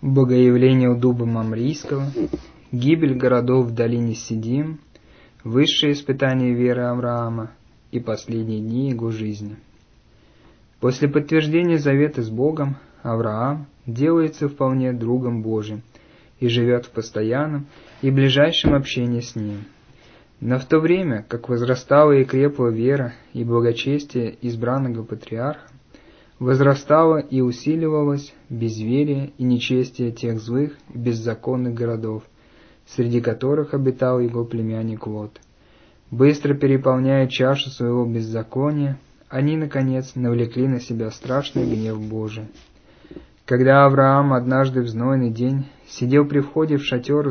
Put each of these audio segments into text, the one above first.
Богоявление у дуба Мамрийского, гибель городов в долине Сидим, высшее испытание веры Авраама и последние дни его жизни. После подтверждения завета с Богом Авраам делается вполне другом Божьим и живет в постоянном и ближайшем общении с Ним. Но в то время, как возрастала и крепла вера и благочестие избранного патриарха, возрастало и усиливалось безверие и нечестие тех злых и беззаконных городов, среди которых обитал его племянник Лот. Быстро переполняя чашу своего беззакония, они, наконец, навлекли на себя страшный гнев Божий. Когда Авраам однажды в знойный день сидел при входе в шатер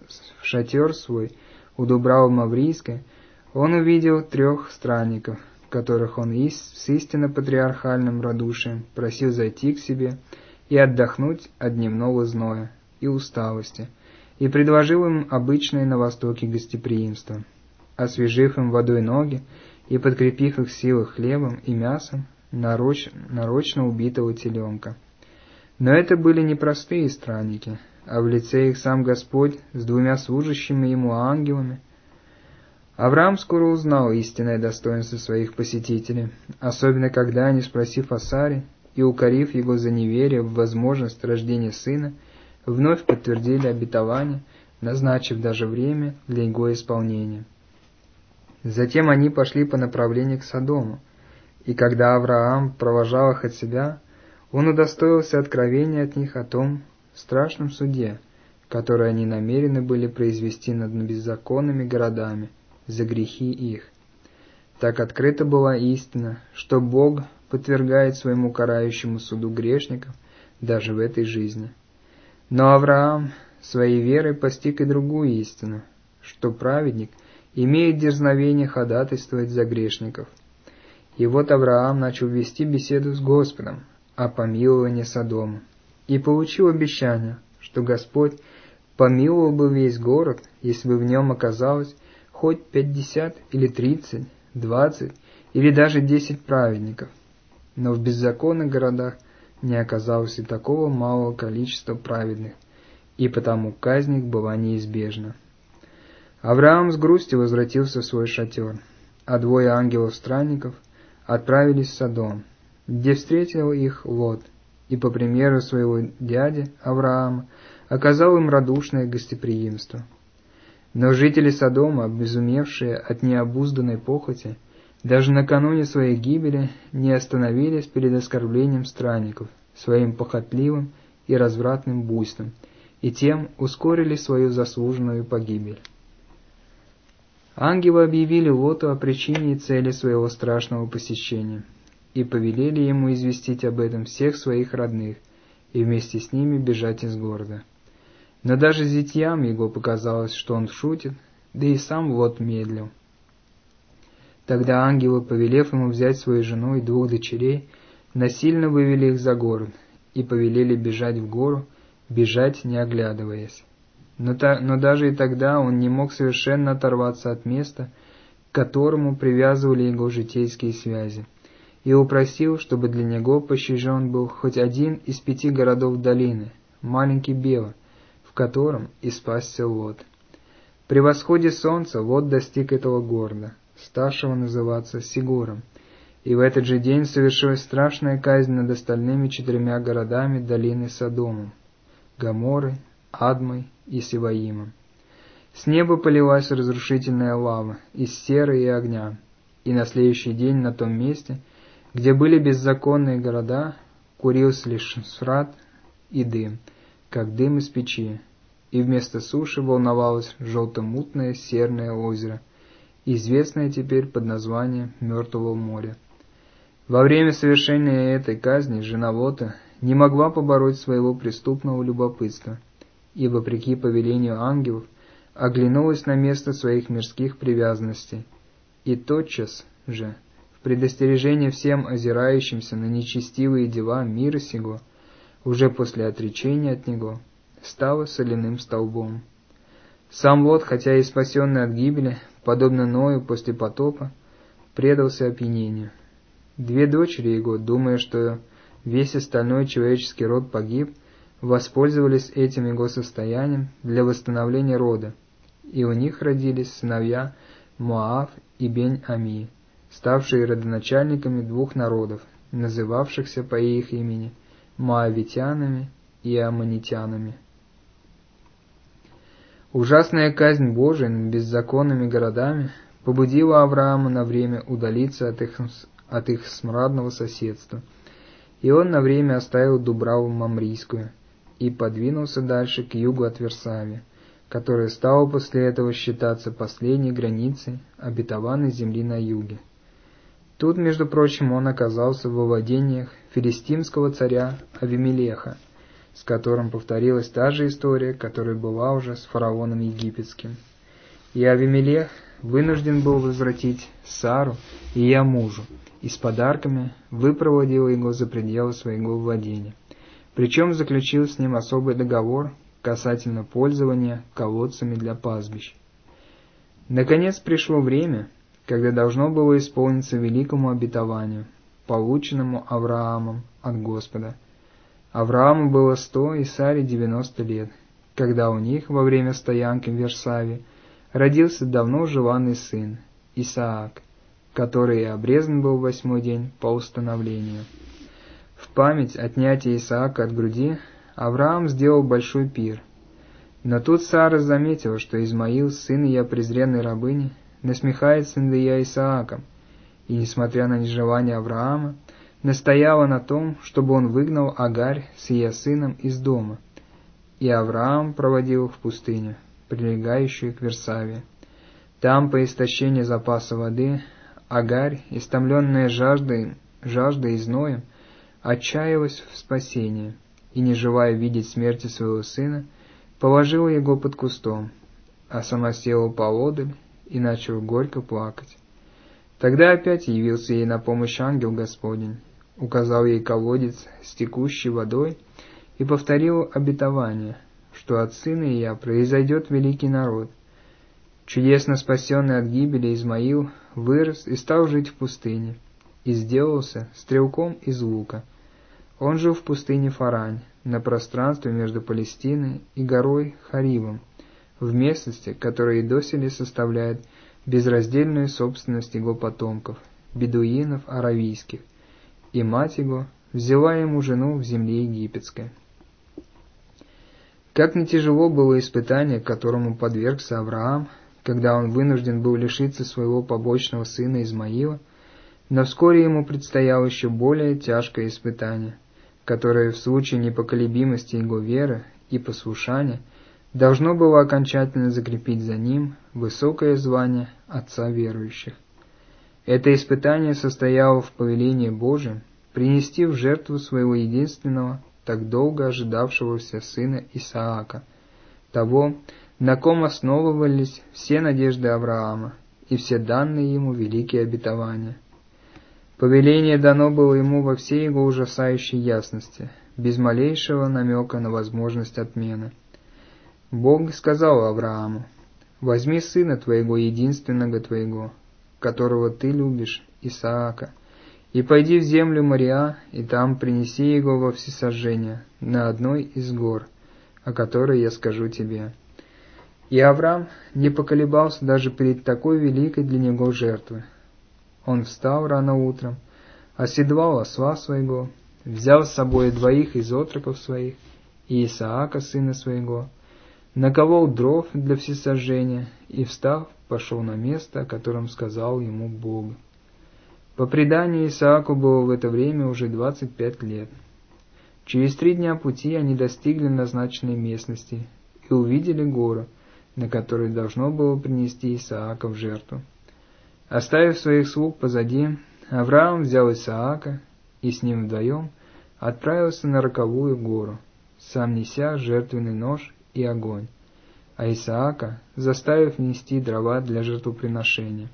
свой у Дубравы Маврийской, он увидел 3 странников, которых он с истинно патриархальным радушием просил зайти к себе и отдохнуть от дневного зноя и усталости, и предложил им обычное на Востоке гостеприимство, освежив им водой ноги и подкрепив их силы хлебом и мясом нарочно убитого теленка. Но это были не простые странники, а в лице их сам Господь с 2 служащими ему ангелами. Авраам скоро узнал истинное достоинство своих посетителей, особенно когда они, спросив о Саре и укорив его за неверие в возможность рождения сына, вновь подтвердили обетование, назначив даже время для его исполнения. Затем они пошли по направлению к Содому, и когда Авраам провожал их от себя, он удостоился откровения от них о том страшном суде, который они намерены были произвести над беззаконными городами за грехи их. Так открыта была истина, что Бог подвергает своему карающему суду грешников даже в этой жизни. Но Авраам своей верой постиг и другую истину, что праведник имеет дерзновение ходатайствовать за грешников. И вот Авраам начал вести беседу с Господом о помиловании Содома, и получил обещание, что Господь помиловал бы весь город, если бы в нем оказалось хоть 50 или 30, 20 или даже 10 праведников. Но в беззаконных городах не оказалось и такого малого количества праведных, и потому казнь их была неизбежна. Авраам с грустью возвратился в свой шатер, а 2 ангелов-странников отправились в Содом, где встретил их Лот, и по примеру своего дяди Авраама оказал им радушное гостеприимство. Но жители Содома, обезумевшие от необузданной похоти, даже накануне своей гибели не остановились перед оскорблением странников своим похотливым и развратным буйством, и тем ускорили свою заслуженную погибель. Ангелы объявили Лоту о причине и цели своего страшного посещения, и повелели ему известить об этом всех своих родных, и вместе с ними бежать из города. Но даже зятьям его показалось, что он шутит, да и сам Лот медлил. Тогда ангелы, повелев ему взять свою жену и 2 дочерей, насильно вывели их за город и повелели бежать в гору, бежать не оглядываясь. Но даже и тогда он не мог совершенно оторваться от места, к которому привязывали его житейские связи, и упросил, чтобы для него пощажен был хоть один из 5 городов долины, маленький Бела, в котором и спасся Лот. При восходе солнца Лот достиг этого города, ставшего называться Сигором, и в этот же день совершилась страшная казнь над остальными 4 городами долины Содомом, Гоморрой, Адмой и Севаимом. С неба полилась разрушительная лава из серы и огня, и на следующий день на том месте, где были беззаконные города, курился лишь смрад и дым, как дым из печи, и вместо суши волновалось желто-мутное серное озеро, известное теперь под названием Мертвого моря. Во время совершения этой казни жена Лота не могла побороть своего преступного любопытства, и, вопреки повелению ангелов, оглянулась на место своих мирских привязанностей, и тотчас же, в предостережение всем озирающимся на нечестивые дела мира сего, уже после отречения от него, стала соляным столбом. Сам Лот, хотя и спасенный от гибели, подобно Ною после потопа, предался опьянению. 2 дочери его, думая, что весь остальной человеческий род погиб, воспользовались этим его состоянием для восстановления рода, и у них родились сыновья Моав и Бень-Ами, ставшие родоначальниками двух народов, называвшихся по их имени Моавитянами и Аммонитянами. Ужасная казнь Божия над беззаконными городами побудила Авраама на время удалиться от их смрадного соседства, и он на время оставил Дубраву Мамрийскую и подвинулся дальше к югу от Версавии, которая стала после этого считаться последней границей обетованной земли на юге. Тут, между прочим, он оказался во владениях филистимского царя Авимелеха, с которым повторилась та же история, которая была уже с фараоном египетским. И Авимелех вынужден был возвратить Сару и ее мужу, и с подарками выпроводил его за пределы своего владения. Причем заключил с ним особый договор касательно пользования колодцами для пастбищ. Наконец пришло время, когда должно было исполниться великому обетованию, полученному Авраамом от Господа. Аврааму было 100 и Саре 90 лет, когда у них во время стоянки в Версаве родился давно желанный сын, Исаак, который и обрезан был в 8-й день по установлению. В память отнятия Исаака от груди Авраам сделал большой пир. Но тут Сара заметила, что Измаил, сын ее презренной рабыни, насмехается над ее Исааком, и, несмотря на нежелание Авраама, настояла на том, чтобы он выгнал Агарь с ее сыном из дома, и Авраам проводил их в пустыню, прилегающую к Версаве. Там, по истощении запаса воды, Агарь, истомленная жаждой и зноем, отчаялась в спасении, и, не желая видеть смерти своего сына, положила его под кустом, а сама села поодаль и начала горько плакать. Тогда опять явился ей на помощь ангел Господень, указал ей колодец с текущей водой и повторил обетование, что от сына ее произойдет великий народ. Чудесно спасенный от гибели Измаил вырос и стал жить в пустыне, и сделался стрелком из лука. Он жил в пустыне Фарань, на пространстве между Палестиной и горой Харивом, в местности, которая и доселе составляет безраздельную собственность его потомков, бедуинов аравийских, и мать его взяла ему жену в земле египетской. Как не тяжело было испытание, которому подвергся Авраам, когда он вынужден был лишиться своего побочного сына Измаила, но вскоре ему предстояло еще более тяжкое испытание, которое в случае непоколебимости его веры и послушания должно было окончательно закрепить за ним высокое звание отца верующих. Это испытание состояло в повелении Божьем принести в жертву своего единственного, так долго ожидавшегося сына Исаака, того, на ком основывались все надежды Авраама и все данные ему великие обетования. Повеление дано было ему во всей его ужасающей ясности, без малейшего намека на возможность отмены. Бог сказал Аврааму: «Возьми сына твоего, единственного твоего, которого ты любишь, Исаака, и пойди в землю Мориа, и там принеси его во всесожжение на одной из гор, о которой я скажу тебе». И Авраам не поколебался даже перед такой великой для него жертвой. Он встал рано утром, оседлал осла своего, взял с собой 2 из отроков своих и Исаака, сына своего, наколол дров для всесожжения и, встав, пошел на место, о котором сказал ему Бог. По преданию, Исааку было в это время уже 25 лет. Через 3 дня пути они достигли назначенной местности и увидели гору, на которой должно было принести Исаака в жертву. Оставив своих слуг позади, Авраам взял Исаака и с ним вдвоем отправился на 40-ую гору, сам неся жертвенный нож и огонь, а Исаака заставив нести дрова для жертвоприношения.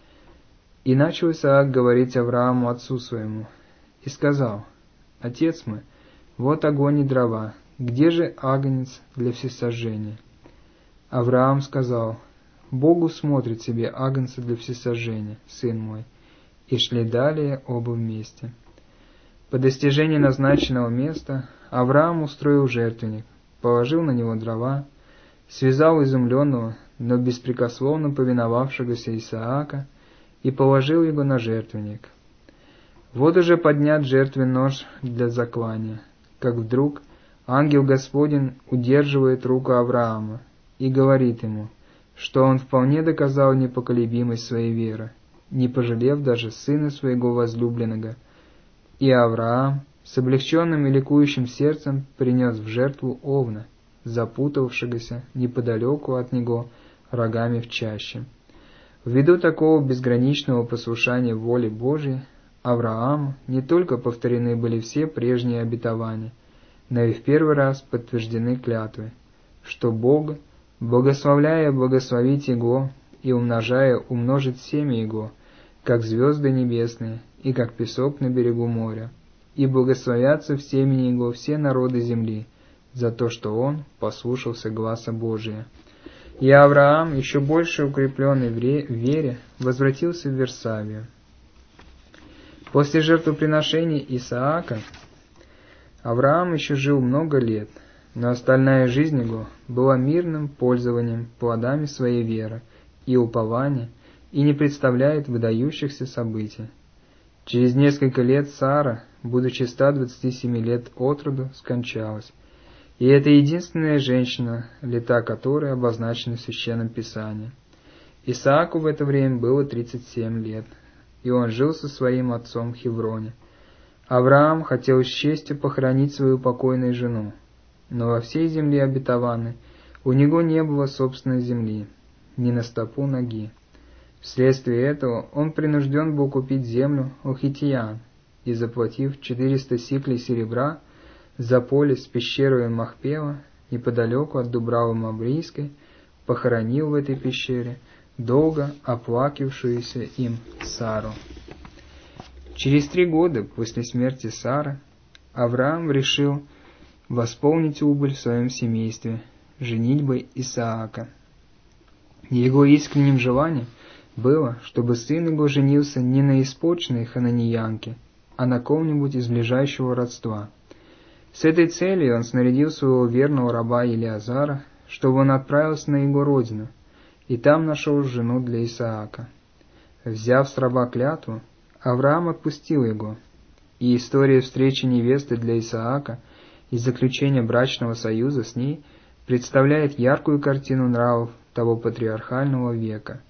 И начал Исаак говорить Аврааму отцу своему, и сказал: «Отец мой, вот огонь и дрова, где же агнец для всесожжения?» Авраам сказал: «Богу смотрит себе агнца для всесожжения, сын мой». И шли далее оба вместе. По достижении назначенного места Авраам устроил жертвенник, положил на него дрова, связал изумленного, но беспрекословно повиновавшегося Исаака и положил его на жертвенник. Вот уже поднят жертвен нож для заклания, как вдруг ангел Господень удерживает руку Авраама и говорит ему, что он вполне доказал непоколебимость своей веры, не пожалев даже сына своего возлюбленного. И Авраам с облегченным и ликующим сердцем принес в жертву овна, запутавшегося неподалеку от него рогами в чаще. Ввиду такого безграничного послушания воле Божией, Аврааму не только повторены были все прежние обетования, но и в первый раз подтверждены клятвы, что Бог, благословляя благословить Его и умножая умножит семя Его, как звезды небесные и как песок на берегу моря, и благословятся в семени Его все народы земли, за то, что он послушался гласа Божия. И Авраам, еще больше укрепленный в вере, возвратился в Вирсавию. После жертвоприношения Исаака Авраам еще жил много лет, но остальная жизнь его была мирным пользованием плодами своей веры и упования и не представляет выдающихся событий. Через несколько лет Сара, будучи 127 лет от роду, скончалась, и это единственная женщина, лета которой обозначены в Священном Писании. Исааку в это время было 37 лет, и он жил со своим отцом в Хевроне. Авраам хотел с честью похоронить свою покойную жену, но во всей земле обетованной у него не было собственной земли, ни на стопу ноги. Вследствие этого он принужден был купить землю у хиттиян и, заплатив 400 сиклей серебра за поле с пещерой Махпела неподалеку от Дубравы Мамрийской, похоронил в этой пещере долго оплакивавшуюся им Сару. Через 3 года после смерти Сары Авраам решил восполнить убыль в своем семействе женитьбой Исаака. Его искренним желанием было, чтобы сын его женился не на испорченной хананиянке, а на ком-нибудь из ближайшего родства. С этой целью он снарядил своего верного раба Елиазара, чтобы он отправился на его родину, и там нашел жену для Исаака. Взяв с раба клятву, Авраам отпустил его, и история встречи невесты для Исаака и заключения брачного союза с ней представляет яркую картину нравов того патриархального века.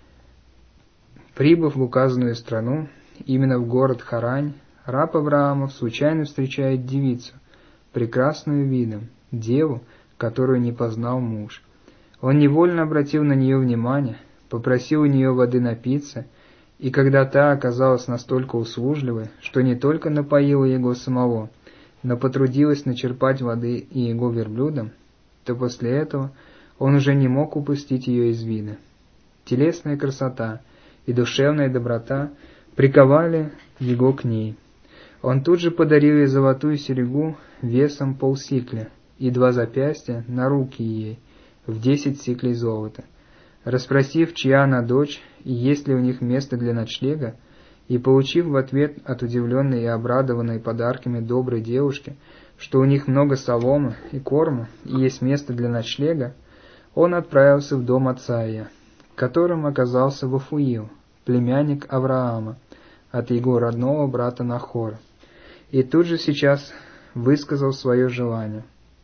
Прибыв в указанную страну, именно в город Харань, раб Авраамов случайно встречает девицу, прекрасную видом, деву, которую не познал муж. Он невольно обратил на нее внимание, попросил у нее воды напиться, и когда та оказалась настолько услужливой, что не только напоила его самого, но потрудилась начерпать воды и его верблюдам, то после этого он уже не мог упустить ее из вида. Телесная красота и душевная доброта приковали его к ней. Он тут же подарил ей золотую серьгу весом полсикля и 2 запястья на руки ей в 10 сиклей золота. Расспросив, чья она дочь и есть ли у них место для ночлега, и получив в ответ от удивленной и обрадованной подарками доброй девушки, что у них много соломы и корма и есть место для ночлега, он отправился в дом отца ее, которым оказался Вафуил, племянник Авраама, от его родного брата Нахора, и тут же сейчас высказал свое желание.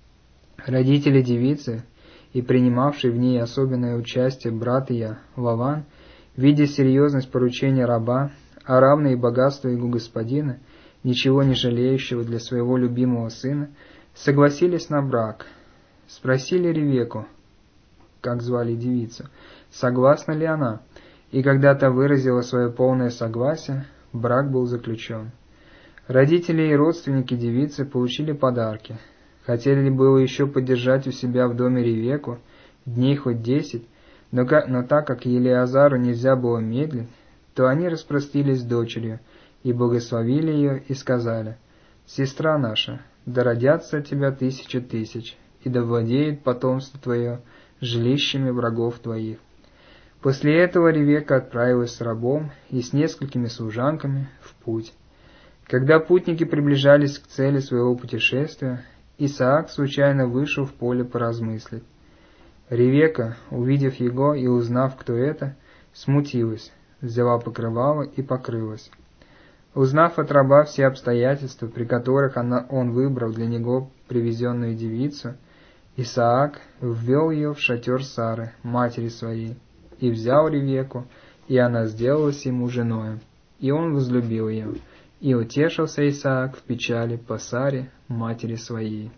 Родители девицы и принимавший в ней особенное участие брат ее, Лаван, видя серьезность поручения раба, а равное и богатство его господина, ничего не жалеющего для своего любимого сына, согласились на брак. Спросили Ревекку, как звали девицу, согласна ли она, и когда та выразила свое полное согласие, брак был заключен. Родители и родственники девицы получили подарки. Хотели было еще поддержать у себя в доме Ревекку дней хоть 10, но так как Елиазару нельзя было медлить, то они распростились с дочерью и благословили ее и сказали: «Сестра наша, да родятся от тебя 1000 тысяч, и да владеет потомство твое жилищами врагов твоих». После этого Ревекка отправилась с рабом и с несколькими служанками в путь. Когда путники приближались к цели своего путешествия, Исаак случайно вышел в поле поразмыслить. Ревека, увидев его и узнав, кто это, смутилась, взяла покрывало и покрылась. Узнав от раба все обстоятельства, при которых он выбрал для него привезенную девицу, Исаак ввел ее в шатер Сары, матери своей, и взял Ревеку, и она сделалась ему женою, и он возлюбил ее, и утешился Исаак в печали по Саре, матери своей.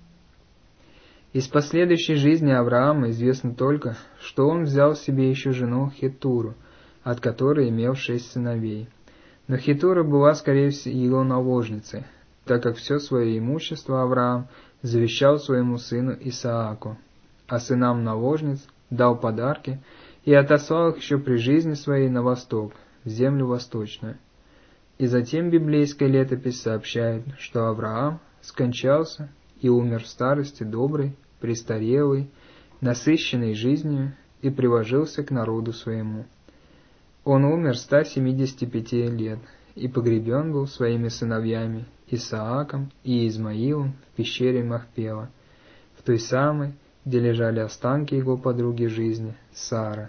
Из последующей жизни Авраама известно только, что он взял себе еще жену Хетуру, от которой имел 6 сыновей. Но Хетура была, скорее всего, его наложницей, так как все свое имущество Авраам завещал своему сыну Исааку, а сынам наложниц дал подарки и отослал их еще при жизни своей на восток, в землю восточную. И затем библейская летопись сообщает, что Авраам скончался и умер в старости доброй, престарелый, насыщенный жизнью и приложился к народу своему. Он умер 175 лет и погребен был своими сыновьями Исааком и Измаилом в пещере Махпела, в той самой, где лежали останки его подруги жизни Сара.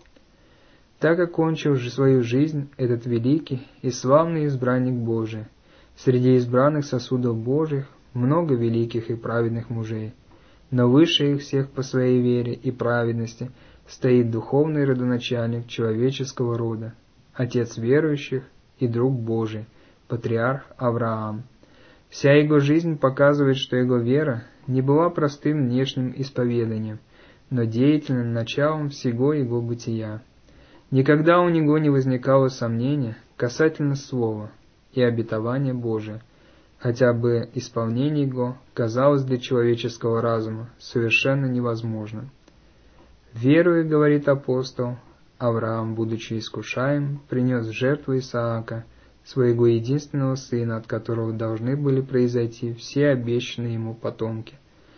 Так окончил же свою жизнь этот великий и славный избранник Божий. Среди избранных сосудов Божьих много великих и праведных мужей, но выше их всех по своей вере и праведности стоит духовный родоначальник человеческого рода, отец верующих и друг Божий, патриарх Авраам. Вся его жизнь показывает, что его вера не была простым внешним исповеданием, но деятельным началом всего его бытия. Никогда у него не возникало сомнения касательно слова и обетования Божия, хотя бы исполнение его казалось для человеческого разума совершенно невозможным. «Веруя, — говорит апостол, — Авраам, будучи искушаем, принес в жертву Исаака, своего единственного сына, от которого должны были произойти все обещанные ему потомки.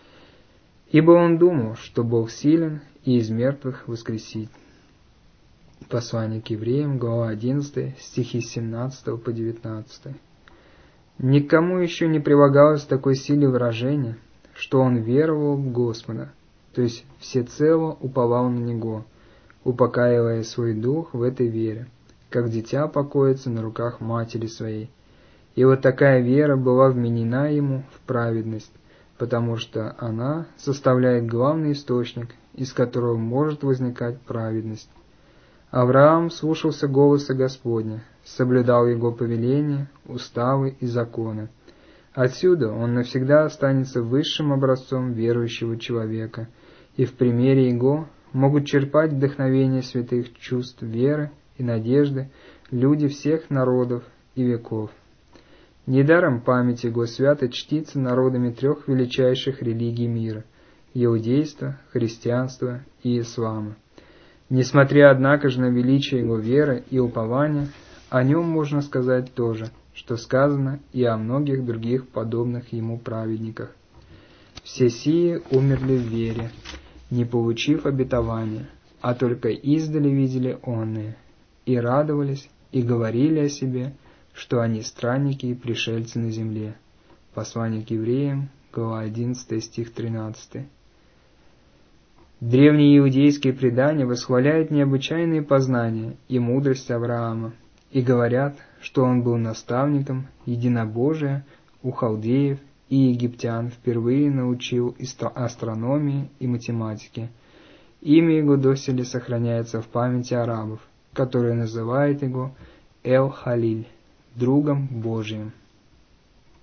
Ибо он думал, что Бог силен и из мертвых воскресить». Послание к евреям, глава 11, стихи с 17 по 19. Никому еще не прилагалось такой силе выражения, что он веровал в Господа, то есть всецело уповал на Него, упокаивая свой дух в этой вере, как дитя покоится на руках матери своей. И вот такая вера была вменена ему в праведность, потому что она составляет главный источник, из которого может возникать праведность. Авраам слушался голоса Господня, соблюдал его повеления, уставы и законы. Отсюда он навсегда останется высшим образцом верующего человека, и в примере его могут черпать вдохновение святых чувств веры и надежды люди всех народов и веков. Недаром память его свято чтится народами 3 величайших религий мира – иудейства, христианства и ислама. Несмотря, однако же, на величие его веры и упования, о нем можно сказать то же, что сказано и о многих других подобных ему праведниках. Все сии умерли в вере, не получив обетования, а только издали видели онные, и радовались, и говорили о себе, что они странники и пришельцы на земле. Послание к евреям, глава 11, стих 13. Древние иудейские предания восхваляют необычайные познания и мудрость Авраама и говорят, что он был наставником единобожия у халдеев и египтян, впервые научил астрономии и математике. Имя его доселе сохраняется в памяти арабов, которые называют его Эл-Халиль, другом Божиим.